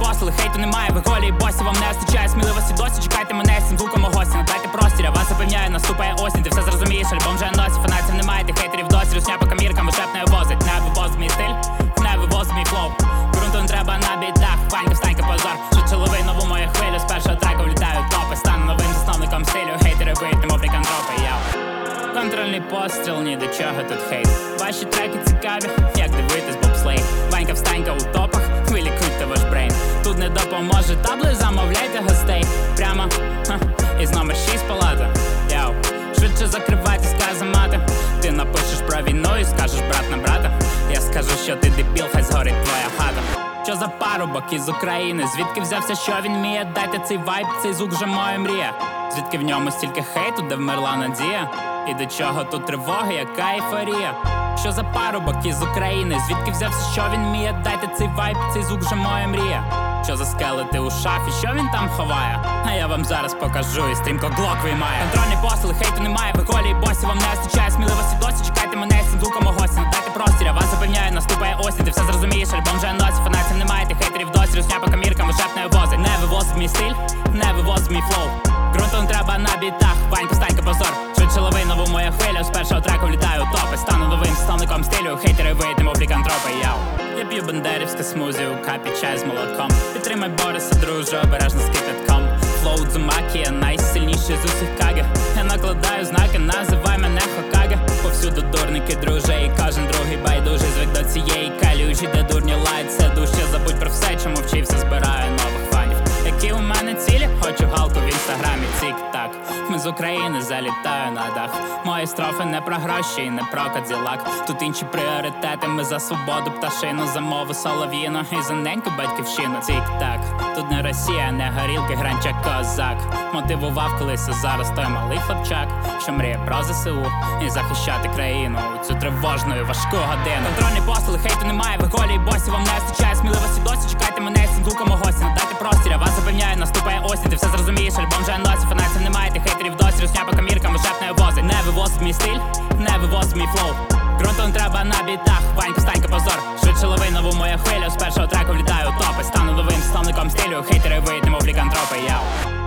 посили, хейту немає, ви голі і босі. Вам не вистачає сміливості досі, чекайте мене з цим звуком у гості. Надайте простір, я вас запевняю, наступає осінь. Ти все зрозумієш, альбом вже носі. Фанатів немає, тих хейтерів досі. Русня по каміркам, вишеп не возить. Не вивозить мій стиль, не вивозить мій флоу. Грунту не треба на бітах, Ванька встанька позор. Що чоловий нову мою хвилю, з першого треку влітаю в топи. Стану новим засновником стилю, хейтери виють, немов лікантропи, яу. Контрольний постріл, ні до чого тут хейт. Ваші треки цікаві, як дивитись бобслей. Ванька встанька у топах, ви лікуйте ваш брейн. Тут не допоможе табло, замовляйте гостей. Прямо, із номер 6 палата. Яу, швидше закривайте сказати. Ти напишеш про війну і скажеш брат на брата. Я скажу, що ти дебіл, хай згорить твоя хата. Що за парубок із України? Звідки взявся, що він вміє? Дайте цей вайб, цей звук вже моя мрія. Звідки в ньому стільки хейту, де вмерла надія? І до чого тут тривога, яка ейфорія? Що за парубок із України? Звідки взявся, що він вміє? Дайте цей вайб, цей звук вже моя мрія. Що за скелети у шафі, що він там ховає? А я вам зараз покажу і стрімко глок виймає. Контрольні посили, хейту немає, ви голі і босі. Вам не вистачає сміливості досі, чекайте мене з цим звуком у гості. Надайте простір, я вас запевняю, наступає осінь. Ти все зрозумієш, альбом вже носі. Фанатів немає, тих хейтерів досі. Русня по каміркам, вишеп не вивозить. Не вивозить мій стиль, не вивозить мій флоу. Грунту не треба на бітах, Ванька встанька позор. Швидше лови нову мою хвилю, з першого треку влітаю у топи. Стану новим засновником стилю, хейтери виють, немов лікантропи, яу. Я п'ю бандерівське смузі у капі, чай з молоком. Підтримай Бориса, друже, обережно з кипятком. Флоу Дзумакі, я найсильніший з усіх каге. Я накладаю знаки, називай мене Хокаге. Повсюду дурники, друже, і кожен другий байдужий. Звик до цієї калюжі, де дурні лають все дужче. Забудь про все, чому вчився, збираю нових фанів. Які у мене цілі? Хочу галку в інстаграмі, цік-так. Ми з України, залітаю на дах. Мої строфи не про гроші і не про каділак. Тут інші пріоритети, ми за свободу пташину, за мову солов'їну і за неньку батьківщину. Цік-так, тут не Росія, не горілки, гранчак, козак. Мотивував колись, а зараз той малий хлопчак, що мріє про ЗСУ і захищати країну у цю тривожну і важку годину. Контрольні посили, хейту немає, ви голі і босі. Вам не вистачає сміливості досі, чекайте мене з цим звуком у гості. Надайте простір, я вас запевняю, наступає осінь. Ти все зрозумієш, альбом вже носі. Фанатів немає, тих хейтерів досі. Русня по каміркам, вишеп не вивозить. Не вивозить мій стиль, не вивозить мій флоу. Грунту не треба на бітах, Ванька встанька позор. Швидше лови нову мою хвилю, з першого треку влітаю у топи. Стану новим засновником стилю, хейтери виють, немов лікантропи, яу.